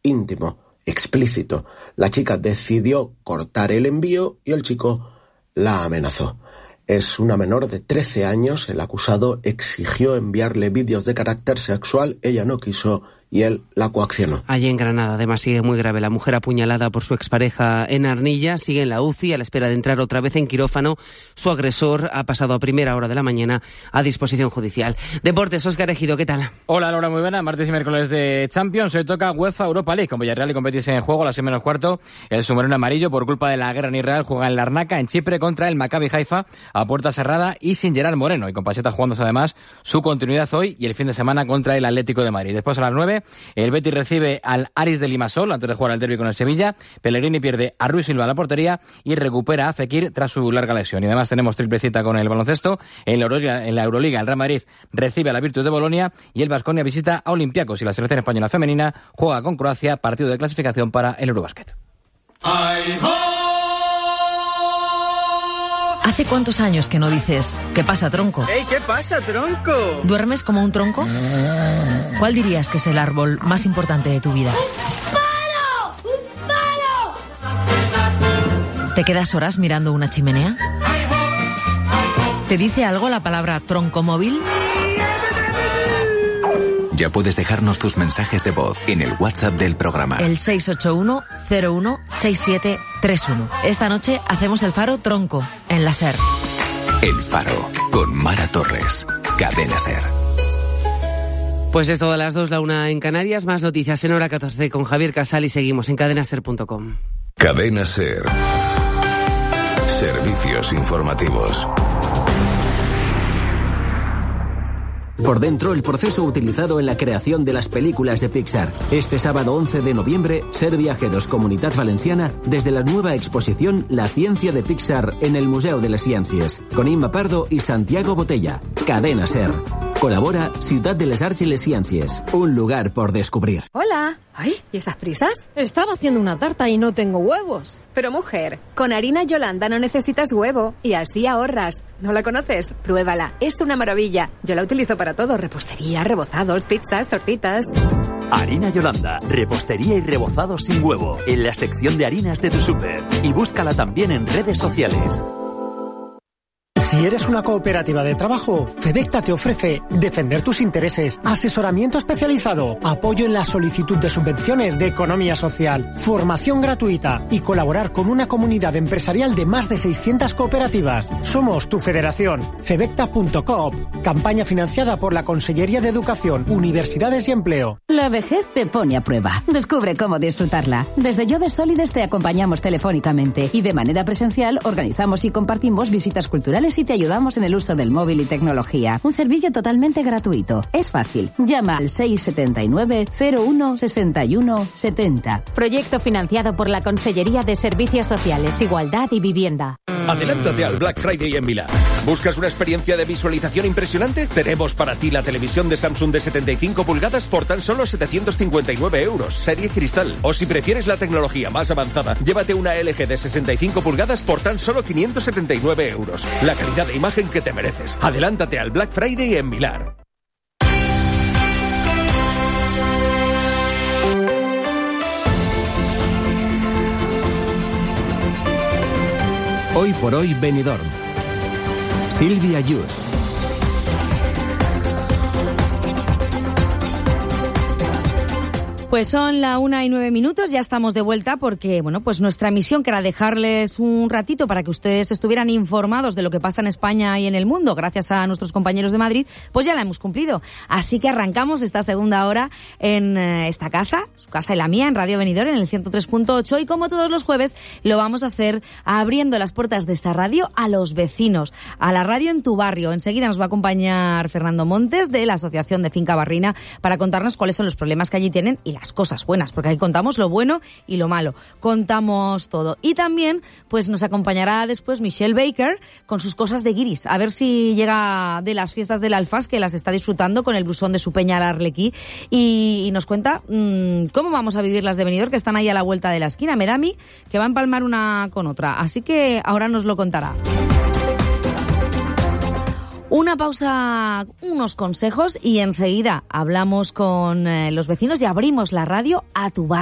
íntimo, explícito. La chica decidió cortar el envío y el chico la amenazó. Es una menor de 13 años, el acusado exigió enviarle vídeos de carácter sexual, ella no quiso y él la coaccionó. Allí en Granada, además, sigue muy grave. La mujer apuñalada por su expareja en Arnilla sigue en la UCI a la espera de entrar otra vez en quirófano. Su agresor ha pasado a primera hora de la mañana a disposición judicial. Deportes, Óscar Ejido, ¿qué tal? Hola, Laura, muy buena. Martes y miércoles de Champions. Hoy toca UEFA Europa League con Villarreal y Betis en juego a las 6:15. El submarino amarillo, por culpa de la guerra en Israel, juega en Larnaca, en Chipre, contra el Maccabi Haifa a puerta cerrada y sin Gerard Moreno. Y con Pacheta jugándose además su continuidad hoy y el fin de semana contra el Atlético de Madrid. Después a las 9, el Betis recibe al Aris de Limassol antes de jugar al derbi con el Sevilla. Pellegrini pierde a Ruiz Silva a la portería y recupera a Fekir tras su larga lesión. Y además tenemos triple cita con el baloncesto. En la Euroliga, el Real Madrid recibe a la Virtus de Bolonia y el Baskonia visita a Olympiacos y la selección española femenina juega con Croacia, partido de clasificación para el Eurobasket. ¿Hace cuántos años que no dices ¿qué pasa, tronco? ¡Ey, qué pasa, tronco! ¿Duermes como un tronco? ¿Cuál dirías que es el árbol más importante de tu vida? ¡Un palo! ¡Un palo! ¿Te quedas horas mirando una chimenea? ¿Te dice algo la palabra troncomóvil? Ya puedes dejarnos tus mensajes de voz en el WhatsApp del programa. El 681-016731. Esta noche hacemos el Faro Tronco, en la SER. El Faro, con Mara Torres. Cadena SER. Pues es todo a las 2, la 1 en Canarias. Más noticias en hora 14 con Javier Casal y seguimos en cadenaser.com. Cadena SER. Servicios informativos. Por dentro, el proceso utilizado en la creación de las películas de Pixar. Este sábado 11 de noviembre, Ser Viajeros Comunitat Valenciana, desde la nueva exposición La Ciencia de Pixar en el Museu de les Ciències, con Imma Pardo y Santiago Botella. Cadena SER. Colabora Ciutat de les Arts y les Ciències, un lugar por descubrir. Hola. Ay, ¿y estas prisas? Estaba haciendo una tarta y no tengo huevos. Pero mujer, con harina Yolanda no necesitas huevo y así ahorras. ¿No la conoces? Pruébala, es una maravilla. Yo la utilizo para todo, repostería, rebozados, pizzas, tortitas. Harina Yolanda, repostería y rebozados sin huevo, en la sección de harinas de tu súper. Y búscala también en redes sociales. Si eres una cooperativa de trabajo, Fedecta te ofrece defender tus intereses, asesoramiento especializado, apoyo en la solicitud de subvenciones de economía social, formación gratuita y colaborar con una comunidad empresarial de más de 600 cooperativas. Somos tu federación. Fedecta.coop, campaña financiada por la Consellería de Educación, Universidades y Empleo. La vejez te pone a prueba. Descubre cómo disfrutarla. Desde Lloves Sólides te acompañamos telefónicamente y de manera presencial organizamos y compartimos visitas culturales y te ayudamos en el uso del móvil y tecnología. Un servicio totalmente gratuito. Es fácil. Llama al 679 01 61 70. Proyecto financiado por la Consellería de Servicios Sociales, Igualdad y Vivienda. Adelántate al Black Friday en Milán. ¿Buscas una experiencia de visualización impresionante? Tenemos para ti la televisión de Samsung de 75 pulgadas por tan solo 759 euros, serie cristal. O si prefieres la tecnología más avanzada, llévate una LG de 65 pulgadas por tan solo 579 euros. La calidad de imagen que te mereces. Adelántate al Black Friday en Milán. Hoy por hoy Benidorm. Silvia Yus. Pues son la 1:09, ya estamos de vuelta porque, bueno, pues nuestra misión, que era dejarles un ratito para que ustedes estuvieran informados de lo que pasa en España y en el mundo, gracias a nuestros compañeros de Madrid, pues ya la hemos cumplido. Así que arrancamos esta segunda hora en esta casa, su casa y la mía, en Radio Benidorm, en el 103.8, y como todos los jueves, lo vamos a hacer abriendo las puertas de esta radio a los vecinos, a la radio en tu barrio. Enseguida nos va a acompañar Fernando Montes, de la Asociación de Finca Barrina, para contarnos cuáles son los problemas que allí tienen y las cosas buenas, porque ahí contamos lo bueno y lo malo, contamos todo. Y también pues nos acompañará después Michelle Baker con sus cosas de guiris, a ver si llega de las fiestas del Alfaz, que las está disfrutando con el blusón de su peña al Arlequí, y nos cuenta cómo vamos a vivir las de Benidorm, que están ahí a la vuelta de la esquina. Me da a mí que va a empalmar una con otra, así que ahora nos lo contará. Una pausa, unos consejos y enseguida hablamos con los vecinos y abrimos la radio a tu barrio.